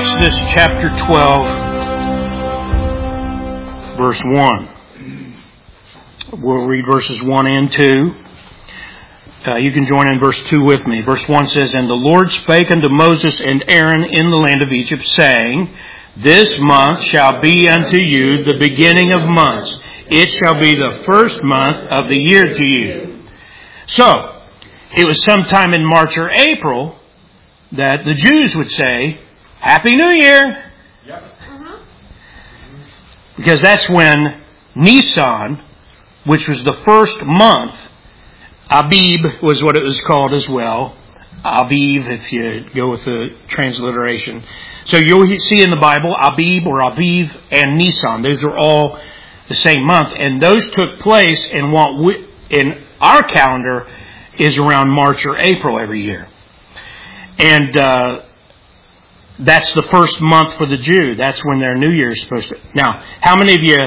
Exodus chapter 12, verse 1. We'll read verses 1 and 2. You can join in verse 2 with me. Verse 1 says, "And the Lord spake unto Moses and Aaron in the land of Egypt, saying, This month shall be unto you the beginning of months. It shall be the first month of the year to you." So, it was sometime in March or April that the Jews would say, "Happy New Year!" Yep. Because that's when Nisan, which was the first month, Abib was what it was called as well. Aviv, if you go with the transliteration. So you'll see in the Bible, Abib or Aviv and Nisan. Those are all the same month. And those took place in what in our calendar is around March or April every year. And that's the first month for the Jew. That's when their New Year is supposed to. Now, how many of you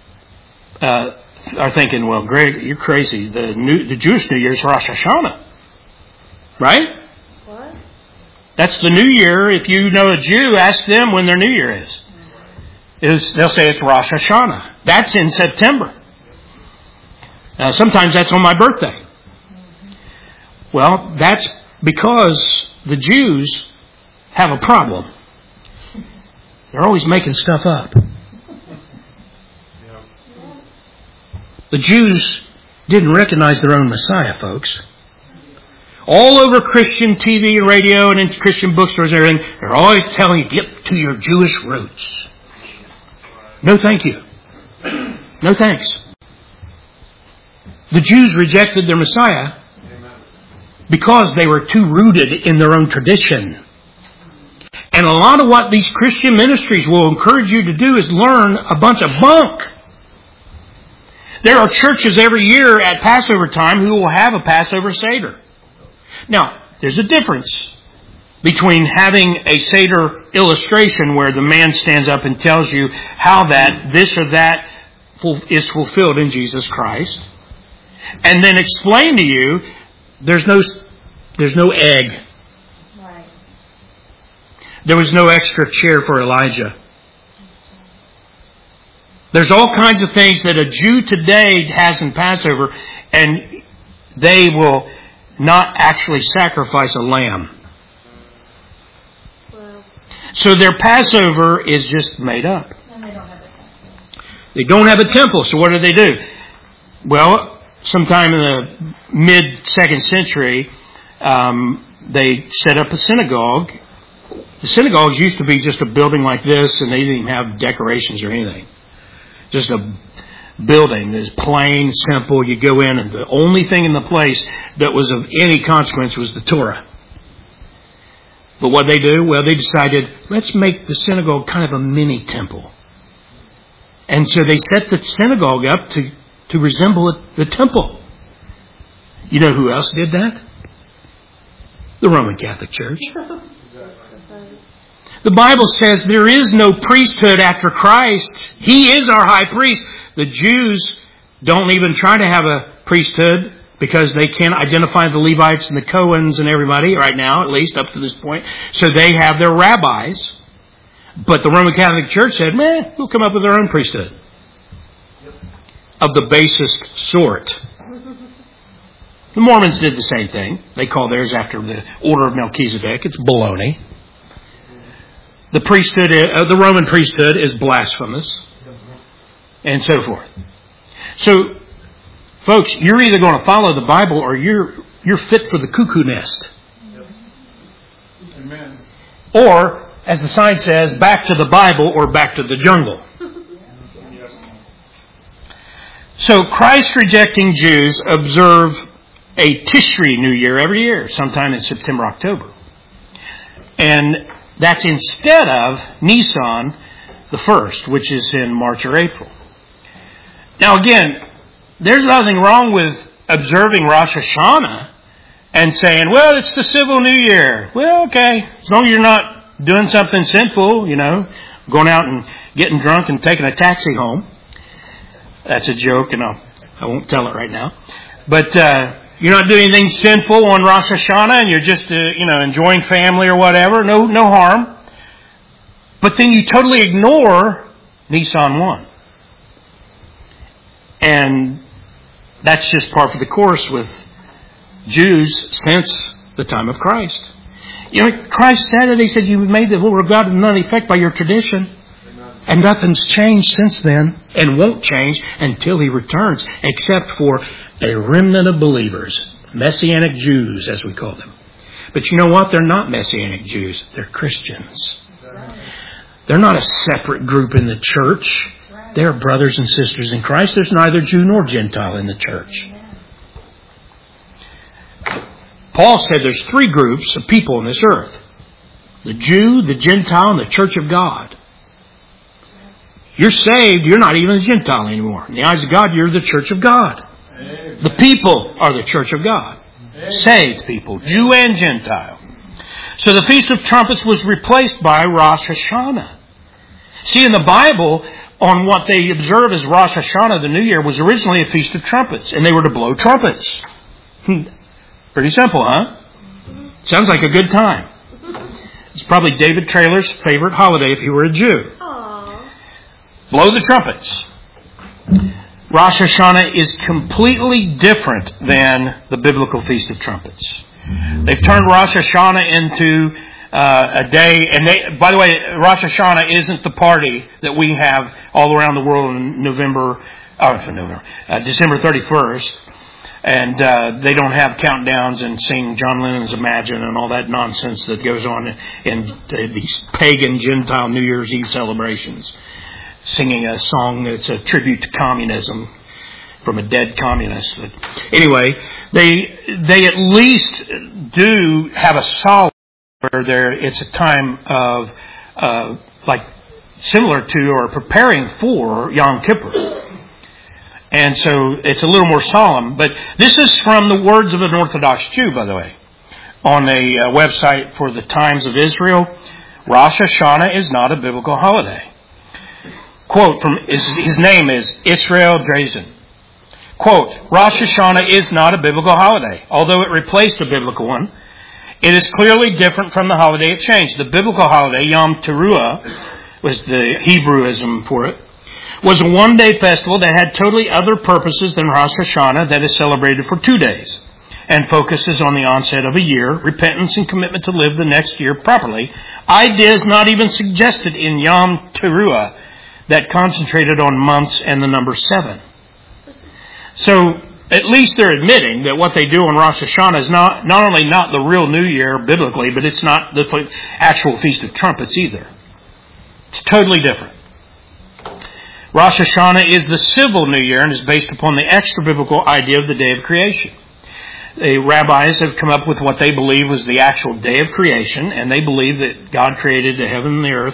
are thinking, "Well, Greg, you're crazy. The Jewish New Year is Rosh Hashanah, right?" What? That's the New Year. If you know a Jew, ask them when their New Year is. They'll say it's Rosh Hashanah. That's in September. Now, sometimes that's on my birthday. Well, that's because the Jews have a problem. They're always making stuff up. The Jews didn't recognize their own Messiah, folks. All over Christian TV and radio and in Christian bookstores and everything, they're always telling you, get to your Jewish roots. No thank you. No thanks. The Jews rejected their Messiah because they were too rooted in their own tradition. And a lot of what these Christian ministries will encourage you to do is learn a bunch of bunk. There are churches every year at Passover time who will have a Passover Seder. Now, there's a difference between having a Seder illustration where the man stands up and tells you how that this or that is fulfilled in Jesus Christ, and then explain to you there's no egg. Right. There was no extra chair for Elijah. There's all kinds of things that a Jew today has in Passover, and they will not actually sacrifice a lamb. Well, So their Passover is just made up. and they don't have a temple. They don't have a temple, so what do? Well, sometime in the mid-2nd century, they set up a synagogue. The synagogues used to be just a building like this, and they didn't even have decorations or anything. Just a building. It's plain, simple. You go in, and the only thing in the place that was of any consequence was the Torah. But what they do? Well, they decided, let's make the synagogue kind of a mini temple. And so they set the synagogue up to resemble the temple. You know who else did that? The Roman Catholic Church. The Bible says there is no priesthood after Christ. He is our high priest. The Jews don't even try to have a priesthood because they can't identify the Levites and the Cohens and everybody right now, at least up to this point. So they have their rabbis. But the Roman Catholic Church said, we'll come up with our own priesthood. Of the basest sort. The Mormons did the same thing. They call theirs after the order of Melchizedek. It's baloney. The priesthood, the Roman priesthood is blasphemous. And so forth. So, folks, you're either going to follow the Bible or you're fit for the cuckoo nest. Amen. Or, as the sign says, back to the Bible or back to the jungle. So, Christ-rejecting Jews observe a Tishri New Year every year, sometime in September, October. And that's instead of Nisan, the 1st, which is in March or April. Now again, there's nothing wrong with observing Rosh Hashanah and saying, well, it's the civil New Year. Well, okay, as long as you're not doing something sinful, going out and getting drunk and taking a taxi home. That's a joke, and I won't tell it right now. But you're not doing anything sinful on Rosh Hashanah, and you're just enjoying family or whatever. No harm. But then you totally ignore Nisan 1. And that's just par for the course with Jews since the time of Christ. You know, Christ said it. He said, "You made the will of God of none effect by your tradition." And nothing's changed since then and won't change until He returns, except for a remnant of believers, Messianic Jews, as we call them. But you know what? They're not Messianic Jews. They're Christians. They're not a separate group in the church. They're brothers and sisters in Christ. There's neither Jew nor Gentile in the church. Paul said there's three groups of people on this earth: the Jew, the Gentile, and the church of God. You're saved, you're not even a Gentile anymore. In the eyes of God, you're the church of God. Amen. The people are the church of God. Amen. Saved people, Jew and Gentile. So the Feast of Trumpets was replaced by Rosh Hashanah. See, in the Bible, on what they observe as Rosh Hashanah, the New Year, was originally a Feast of Trumpets, and they were to blow trumpets. Pretty simple, huh? Sounds like a good time. It's probably David Traylor's favorite holiday if he were a Jew. Blow the trumpets. Rosh Hashanah is completely different than the biblical Feast of Trumpets. They've turned Rosh Hashanah into a day, and by the way, Rosh Hashanah isn't the party that we have all around the world in December 31st. And they don't have countdowns and sing John Lennon's Imagine and all that nonsense that goes on in these pagan Gentile New Year's Eve celebrations. Singing a song that's a tribute to communism from a dead communist. But anyway, they at least do have a solid where it's a time of like similar to or preparing for Yom Kippur. And so it's a little more solemn. But this is from the words of an Orthodox Jew, by the way, on a website for the Times of Israel. Rosh Hashanah is not a biblical holiday. Quote from his name is Israel Drazen. Quote, Rosh Hashanah is not a biblical holiday. Although it replaced a biblical one, it is clearly different from the holiday it changed. The biblical holiday, Yom Teruah, was the Hebrewism for it, was a one-day festival that had totally other purposes than Rosh Hashanah, that is celebrated for 2 days and focuses on the onset of a year, repentance and commitment to live the next year properly. Ideas not even suggested in Yom Teruah that concentrated on months and the number 7. So at least they're admitting that what they do on Rosh Hashanah is not only not the real New Year biblically, but it's not the actual Feast of Trumpets either. It's totally different. Rosh Hashanah is the civil New Year and is based upon the extra-biblical idea of the day of creation. The rabbis have come up with what they believe was the actual day of creation, and they believe that God created the heaven and the earth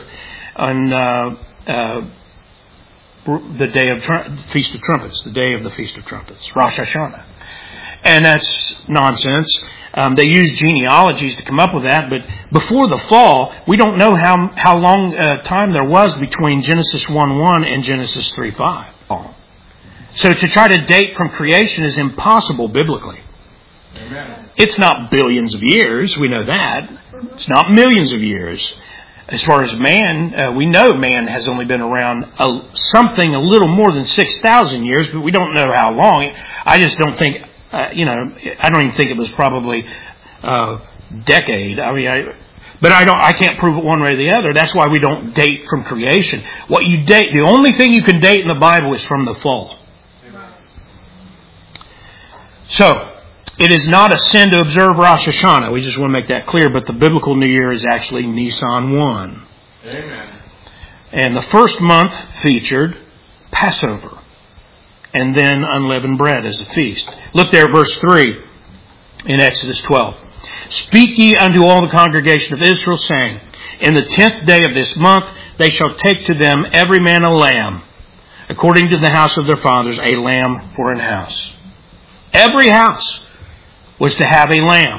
on the day of Feast of Trumpets, the day of the Feast of Trumpets, Rosh Hashanah. And that's nonsense. They use genealogies to come up with that, but before the fall, we don't know how long time there was between Genesis 1:1 and Genesis 3:5. So to try to date from creation is impossible biblically. Amen. It's not billions of years, we know that. It's not millions of years. As far as man, we know man has only been around something a little more than 6,000 years, but we don't know how long. I just don't think, I don't even think it was probably a decade. I can't prove it one way or the other. That's why we don't date from creation. The only thing you can date in the Bible is from the fall. So, it is not a sin to observe Rosh Hashanah. We just want to make that clear. But the biblical New Year is actually Nisan 1. Amen. And the first month featured Passover. And then unleavened bread as a feast. Look there, verse 3 in Exodus 12. Speak ye unto all the congregation of Israel, saying, In the 10th day of this month they shall take to them every man a lamb, according to the house of their fathers, a lamb for an house. Every house was to have a lamb.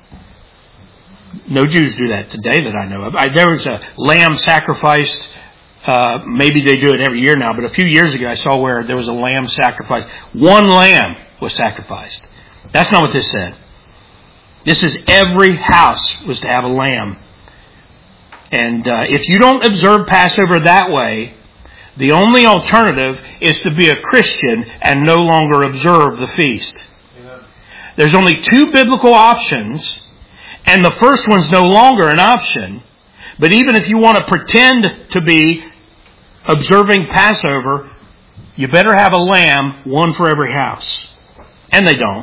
No Jews do that today that I know of. There was a lamb sacrificed. Maybe they do it every year now, but a few years ago I saw where there was a lamb sacrificed. One lamb was sacrificed. That's not what this said. This is every house was to have a lamb. And if you don't observe Passover that way, the only alternative is to be a Christian and no longer observe the feast. Amen. There's only two biblical options, and the first one's no longer an option. But even if you want to pretend to be observing Passover, you better have a lamb, one for every house. And they don't.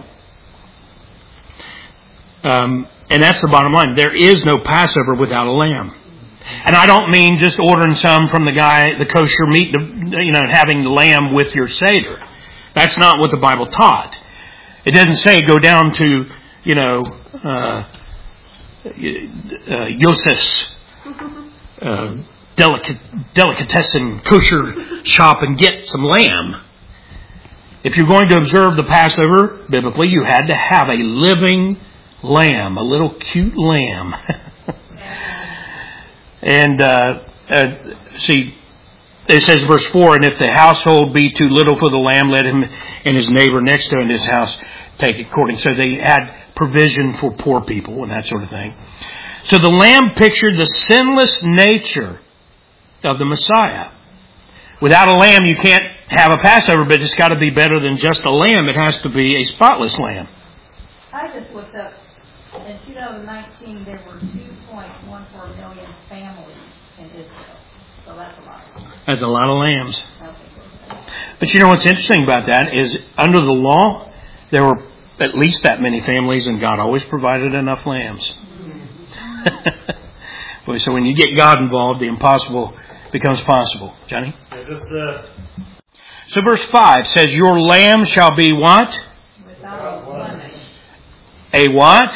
And that's the bottom line. There is no Passover without a lamb. And I don't mean just ordering some from the guy, the kosher meat, having the lamb with your Seder. That's not what the Bible taught. It doesn't say go down to, Yosef's delicatessen kosher shop and get some lamb. If you're going to observe the Passover, biblically, you had to have a living lamb, a little cute lamb. And see, it says verse 4, and if the household be too little for the lamb, let him and his neighbor next to him in his house take according. So they had provision for poor people and that sort of thing. So the lamb pictured the sinless nature of the Messiah. Without a lamb, you can't have a Passover, but it's got to be better than just a lamb. It has to be a spotless lamb. I just looked up, in 2019, there were 2.14 million families in Israel. So that's a lot. That's a lot of lambs. But you know what's interesting about that is under the law, there were at least that many families, and God always provided enough lambs. So when you get God involved, the impossible becomes possible. Johnny? So verse 5 says, your lamb shall be what? Without blemish. A what?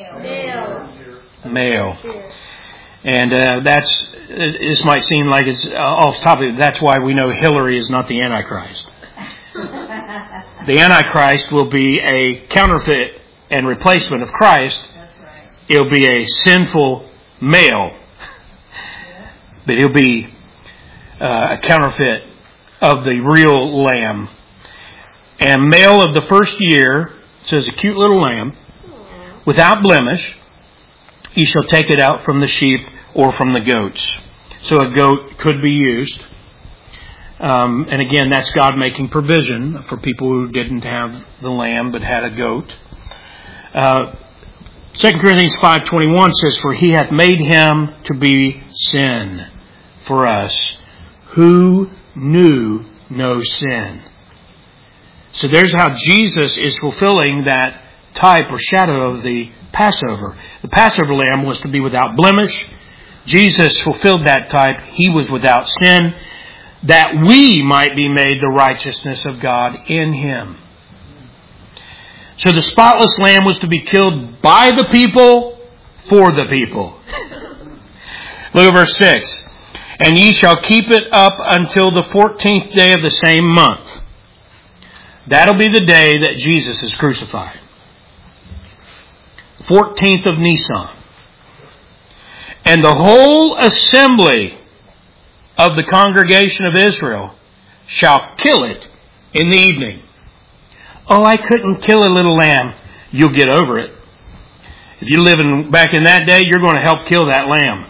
Male. And this might seem like it's off topic. That's why we know Hillary is not the Antichrist. The Antichrist will be a counterfeit and replacement of Christ. That's right. It'll be a sinful male. But he'll be a counterfeit of the real lamb. And male of the first year, says a cute little lamb, without blemish, you shall take it out from the sheep or from the goats. So a goat could be used. And again, that's God making provision for people who didn't have the lamb but had a goat. 2 Corinthians 5:21 says, for he hath made him to be sin for us, who knew no sin. So there's how Jesus is fulfilling that type or shadow of the Passover. The Passover lamb was to be without blemish. Jesus fulfilled that type. He was without sin, that we might be made the righteousness of God in him. So the spotless lamb was to be killed by the people, for the people. Look at verse 6. And ye shall keep it up until the 14th day of the same month. That'll be the day that Jesus is crucified. 14th of Nisan. And the whole assembly of the congregation of Israel shall kill it in the evening. Oh, I couldn't kill a little lamb. You'll get over it. If you're living back in that day, you're going to help kill that lamb.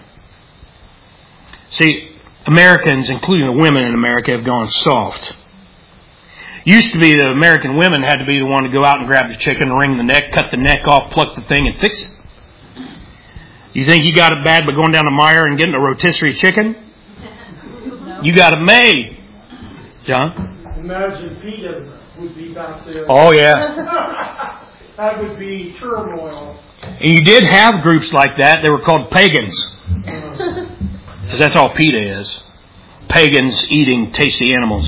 See, Americans, including the women in America, have gone soft. Used to be the American women had to be the one to go out and grab the chicken, wring the neck, cut the neck off, pluck the thing, and fix it. You think you got it bad by going down to Meijer and getting a rotisserie chicken? You got it made. John? Imagine PETA would be back there. Oh, yeah. That would be turmoil. And you did have groups like that. They were called pagans. Because that's all PETA is. Pagans eating tasty animals.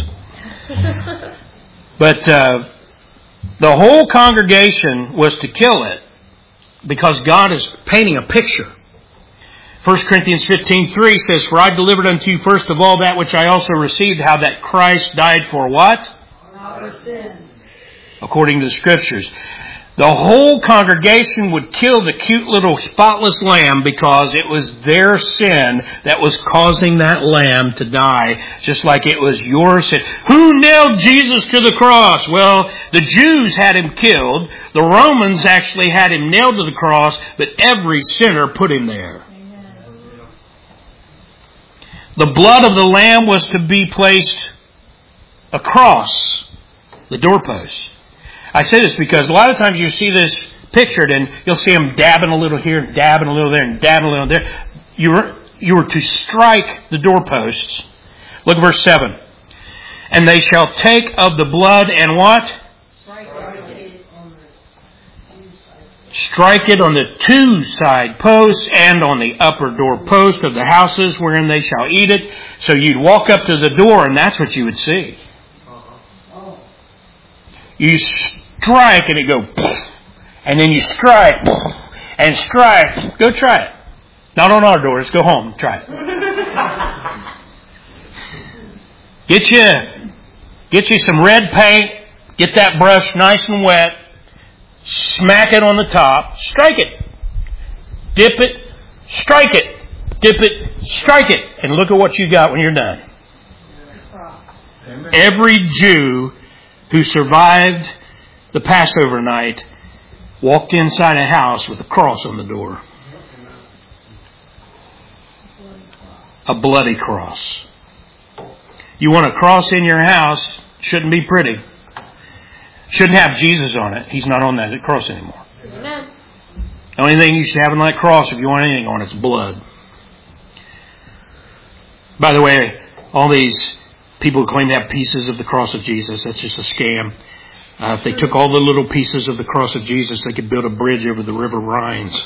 But the whole congregation was to kill it because God is painting a picture. 1 Corinthians 15:3 says, for I delivered unto you first of all that which I also received, how that Christ died for what? Our sins. According to the Scriptures. The whole congregation would kill the cute little spotless lamb because it was their sin that was causing that lamb to die, just like it was your sin. Who nailed Jesus to the cross? Well, the Jews had him killed. The Romans actually had him nailed to the cross, but every sinner put him there. The blood of the lamb was to be placed across the doorpost. I say this because a lot of times you see this pictured and you'll see them dabbing a little here, dabbing a little there, and dabbing a little there. You were to strike the doorposts. Look at verse 7. And they shall take of the blood and what? Strike it on the two side posts and on the upper door post of the houses wherein they shall eat it. So you'd walk up to the door and that's what you would see. You strike and it go, and then you strike and strike. Go try it. Not on our doors. Go home. Try it. Get you some red paint. Get that brush nice and wet. Smack it on the top. Strike it. Dip it. Strike it. Dip it. Strike it. And look at what you got when you're done. Amen. Every Jew who survived the Passover night walked inside a house with a cross on the door. A bloody cross. You want a cross in your house, shouldn't be pretty. Shouldn't have Jesus on it. He's not on that cross anymore. Amen. The only thing you should have on that cross, if you want anything on it, is blood. By the way, all these people who claim to have pieces of the cross of Jesus, that's just a scam. If they took all the little pieces of the cross of Jesus, they could build a bridge over the River Rhines.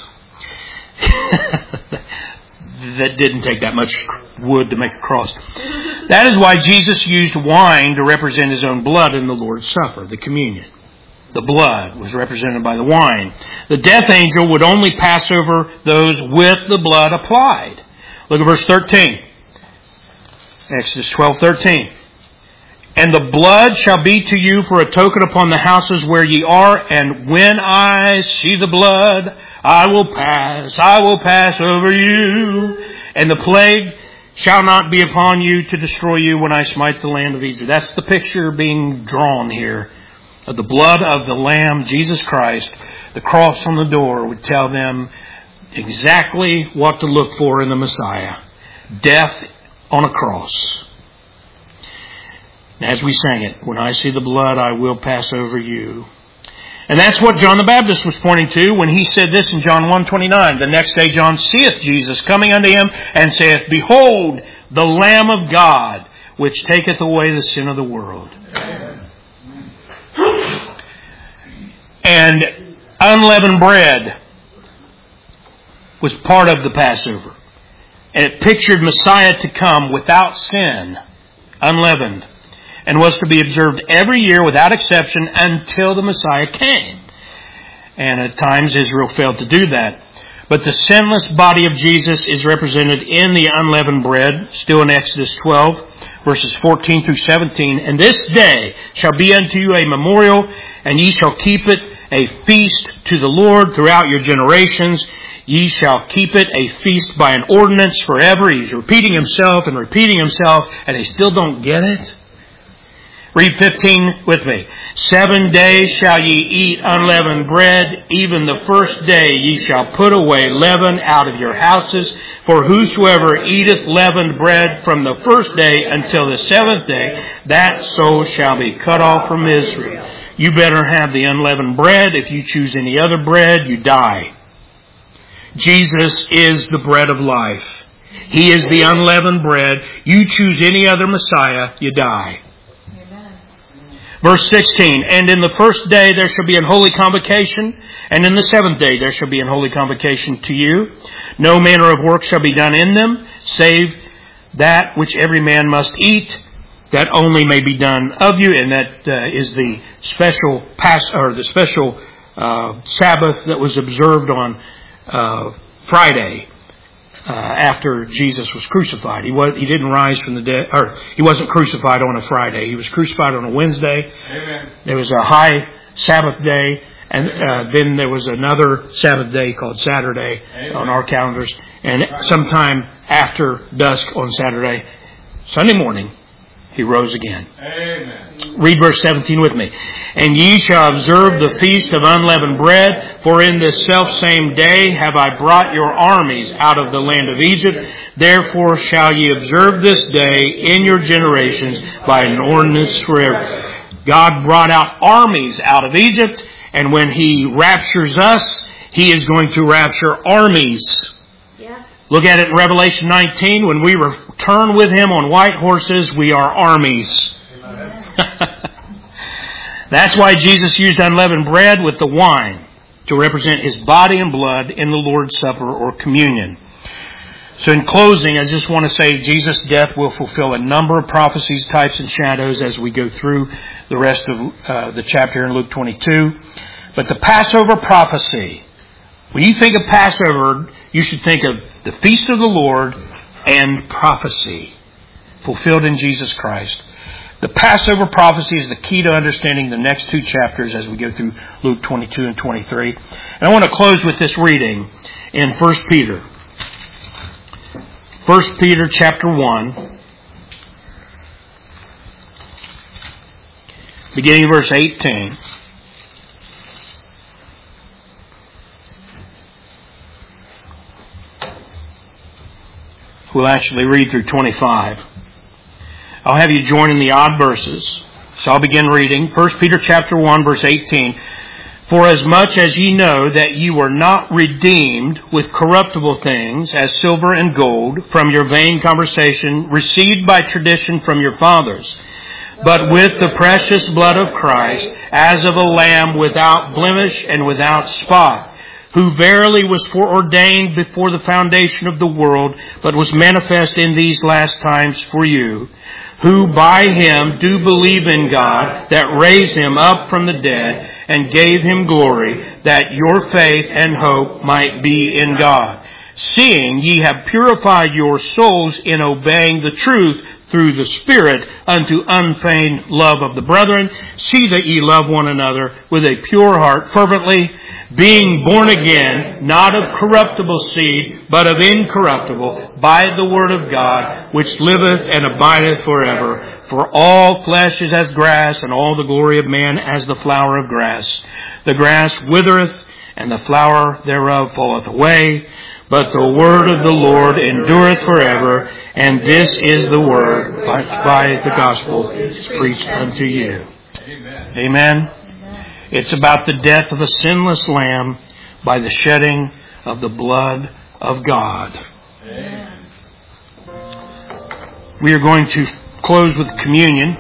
That didn't take that much wood to make a cross. That is why Jesus used wine to represent His own blood in the Lord's Supper, the communion. The blood was represented by the wine. The death angel would only pass over those with the blood applied. Look at verse 13. Exodus 12:13. And the blood shall be to you for a token upon the houses where ye are, and when I see the blood, I will pass over you, and the plague shall not be upon you to destroy you when I smite the land of Egypt. That's the picture being drawn here of the blood of the Lamb, Jesus Christ. The cross on the door would tell them exactly what to look for in the Messiah. Death on a cross. As we sang it, when I see the blood, I will pass over you. And that's what John the Baptist was pointing to when he said this in John 1:29. The next day John seeth Jesus coming unto him, and saith, Behold, the Lamb of God, which taketh away the sin of the world. Amen. And unleavened bread was part of the Passover. And it pictured Messiah to come without sin, unleavened, and was to be observed every year without exception until the Messiah came. And at times Israel failed to do that. But the sinless body of Jesus is represented in the unleavened bread, still in Exodus 12, verses 14 through 17. And this day shall be unto you a memorial, and ye shall keep it a feast to the Lord throughout your generations. Ye shall keep it a feast by an ordinance forever. He's repeating himself, and they still don't get it. Read 15 with me. 7 days shall ye eat unleavened bread. Even the first day ye shall put away leaven out of your houses. For whosoever eateth leavened bread from the first day until the 7th day, that soul shall be cut off from Israel. You better have the unleavened bread. If you choose any other bread, you die. Jesus is the bread of life. He is the unleavened bread. You choose any other Messiah, you die. Verse 16, and in the first day there shall be an holy convocation, and in the 7th day there shall be an holy convocation to you. No manner of work shall be done in them, save that which every man must eat, that only may be done of you. And that is the special Sabbath that was observed on Friday. After Jesus was crucified. He didn't rise from the dead, or he wasn't crucified on a Friday. He was crucified on a Wednesday. Amen. There was a high Sabbath day, and then there was another Sabbath day called Saturday. Amen. On our calendars. And sometime after dusk on Saturday, Sunday morning, He rose again. Amen. Read verse 17 with me. And ye shall observe the feast of unleavened bread, for in this selfsame day have I brought your armies out of the land of Egypt. Therefore shall ye observe this day in your generations by an ordinance forever. God brought out armies out of Egypt, and when He raptures us, He is going to rapture armies. Yeah. Look at it in Revelation 19. When we return with Him on white horses, we are armies. That's why Jesus used unleavened bread with the wine to represent His body and blood in the Lord's Supper or communion. So in closing, I just want to say Jesus' death will fulfill a number of prophecies, types, and shadows as we go through the rest of the chapter in Luke 22. But the Passover prophecy, when you think of Passover, you should think of the feast of the Lord and prophecy fulfilled in Jesus Christ. The Passover prophecy is the key to understanding the next two chapters as we go through Luke 22 and 23. And I want to close with this reading in 1 Peter. 1 Peter chapter 1, beginning of verse 18. We'll actually read through 25. I'll have you join in the odd verses. So I'll begin reading. 1 Peter chapter 1, verse 18. For as much as ye know that ye were not redeemed with corruptible things, as silver and gold, from your vain conversation, received by tradition from your fathers, but with the precious blood of Christ, as of a lamb without blemish and without spot, who verily was foreordained before the foundation of the world, but was manifest in these last times for you, who by Him do believe in God, that raised Him up from the dead, and gave Him glory, that your faith and hope might be in God. Seeing ye have purified your souls in obeying the truth through the Spirit unto unfeigned love of the brethren, see that ye love one another with a pure heart fervently, being born again, not of corruptible seed, but of incorruptible, by the word of God, which liveth and abideth forever. For all flesh is as grass, and all the glory of man as the flower of grass. The grass withereth, and the flower thereof falleth away, but the word of the Lord endureth forever. And this is the word by the gospel is preached unto you. Amen. Amen. It's about the death of a sinless lamb by the shedding of the blood of God. Amen. We are going to close with communion.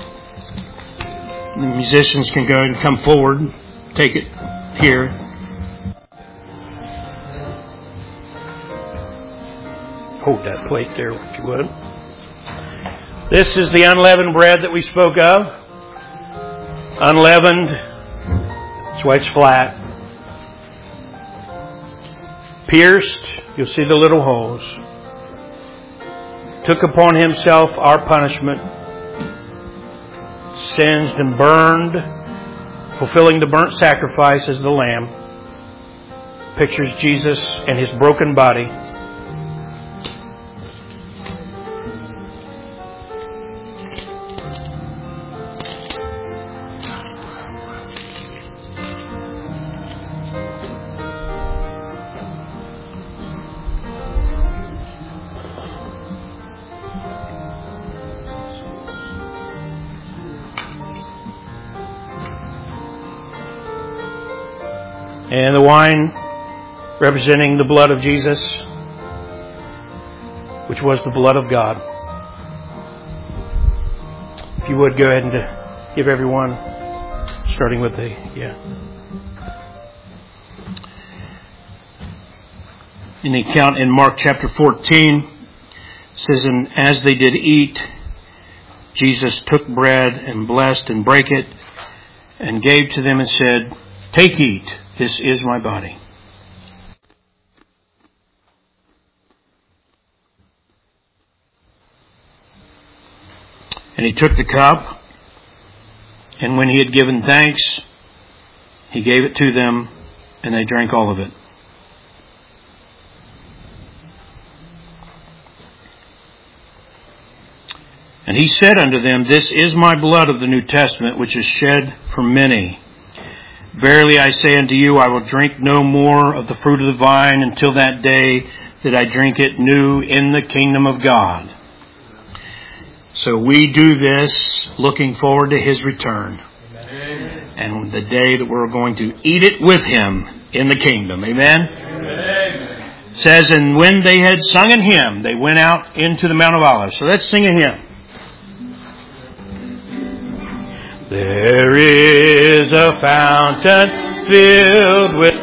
The musicians can go and come forward. Take it here. Hold that plate there, if you would. This is the unleavened bread that we spoke of. Unleavened. That's why it's flat. Pierced. You'll see the little holes. Took upon Himself our punishment. Singed and burned. Fulfilling the burnt sacrifice as the Lamb. Pictures Jesus and His broken body. And the wine representing the blood of Jesus, which was the blood of God. If you would, go ahead and give everyone, starting with in the account in Mark chapter 14, it says, and as they did eat, Jesus took bread and blessed and brake it and gave to them and said, take, eat. This is my body. And He took the cup, and when He had given thanks, He gave it to them, and they drank all of it. And he said unto them, This is my blood of the New Testament, which is shed for many. Verily I say unto you, I will drink no more of the fruit of the vine until that day that I drink it new in the kingdom of God. So we do this looking forward to His return. Amen. And the day that we're going to eat it with Him in the kingdom. Amen? Amen. It says, and when they had sung an hymn, they went out into the Mount of Olives. So let's sing a hymn. There is a fountain filled with